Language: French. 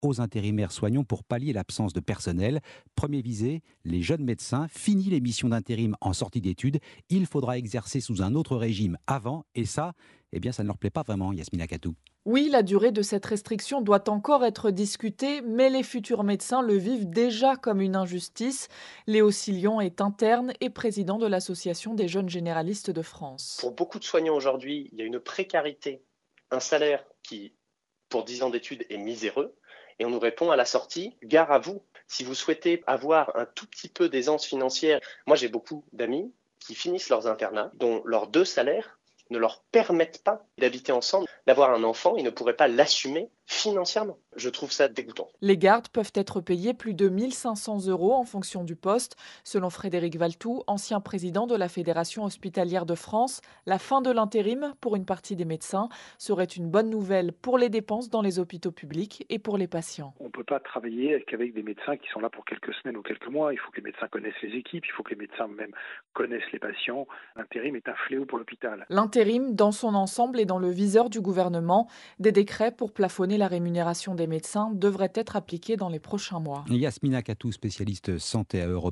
aux intérimaires soignants pour pallier l'absence de personnel. Premier visé, les jeunes médecins. Fini les missions d'intérim en sortie d'études. Il faudra exercer sous un autre régime avant. Et ça, ça ne leur plaît pas vraiment, Yasmina Katou. Oui, la durée de cette restriction doit encore être discutée, mais les futurs médecins le vivent déjà comme une injustice. Léo Sillon est interne et président de l'Association des jeunes généralistes de France. Pour beaucoup de soignants aujourd'hui, il y a une précarité, un salaire qui, pour 10 ans d'études, est miséreux. Et on nous répond à la sortie, gare à vous. Si vous souhaitez avoir un tout petit peu d'aisance financière, moi j'ai beaucoup d'amis qui finissent leurs internats, dont leurs deux salaires ne leur permettent pas d'habiter ensemble, d'avoir un enfant, ils ne pourraient pas l'assumer financièrement. Je trouve ça dégoûtant. Les gardes peuvent être payés plus de 1 500 € en fonction du poste. Selon Frédéric Valtou, ancien président de la Fédération hospitalière de France, la fin de l'intérim pour une partie des médecins serait une bonne nouvelle pour les dépenses dans les hôpitaux publics et pour les patients. On ne peut pas travailler qu'avec des médecins qui sont là pour quelques semaines ou quelques mois. Il faut que les médecins connaissent les équipes, il faut que les médecins même connaissent les patients. L'intérim est un fléau pour l'hôpital. L'intérim, dans son ensemble, est dans le viseur du gouvernement. Des décrets pour plafonner la rémunération des médecins devraient être appliqués dans les prochains mois. Yasmina Katou, spécialiste santé à Europe